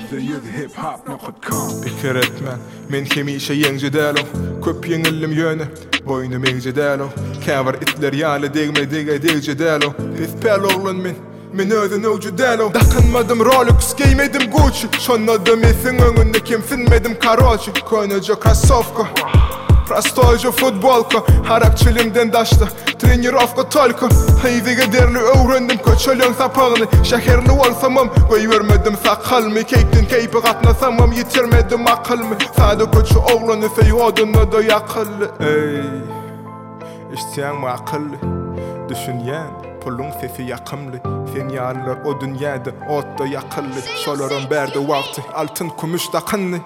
www.hiphop.com Bekar etmen, men hemişe yenge dälom. Köp yengillim yöne, boynum enge dälom. Kävar itler ýaly degme dege dälom. Biz pel oglun men özün öwjü dälom. Dakynmadım Rolex, giymedim Gucci. Şonnadım esin öňünde kimsinmedim karoçy. Koynaja krasovka, Prastoyca futbolka, harakçilimden daşta, trenirovka tolka. Haydiga derli öwrendim köçelöň sapağını. Şäherli bolsamam, goýbermedim sakalmy. Keypden keype gatnasamam, yitirmedim akylmy. Sada köçü oglany feýodyna da ýakylly. Ey, iştýäňmi akylly? Düşünýän, pulun sesi ýakymly. Sen ýalylar o dünýäde otda ýakylly. Şolaryň berde wagty, altyn kumuş dakynly.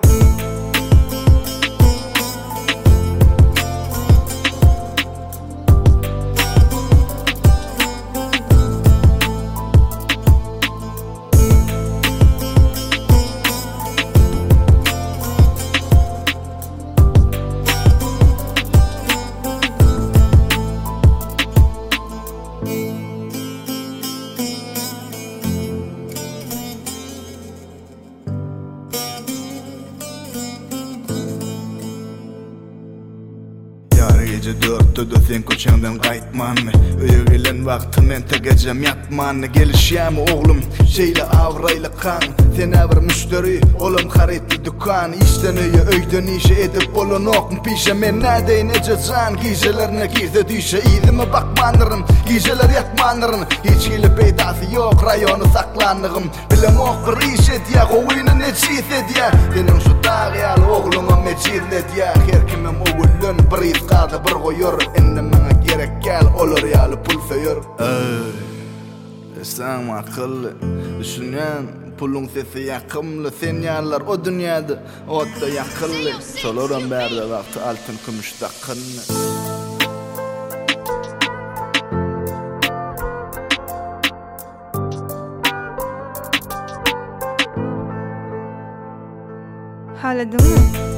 Gece 4'te de sen koçandan qaytmanmy. Öýe gelen wagty men tegejem ýatmanny. Gelişýämi oglum, şeýle awraýly kan. Sen bir müşteri, olam haritli dukan. İşden öýe öýden işe edip bolanok. Pişe men näde neje jan gijelerine girdi düşe. İdimi bakmanlarım, gijeler ýatmanlaryn. Hiç hili peýdasy ýok, raýony saklanlygym. Bilem ok iş edýär, gowyny neçit edýär. Senin şu dagyal ogluma meçil edýär. Her kimem owullun bir ýytkada bir goýur. Indi meňe gerek gel, olar ýaly pul feýür. Sen akıllı, düşünýän pulun sesi ýakymly. Sen ýalylar o dünýäde otda ýakylly. Şolaryň berde wagty altyn kumuş dakynly. Haladymmy?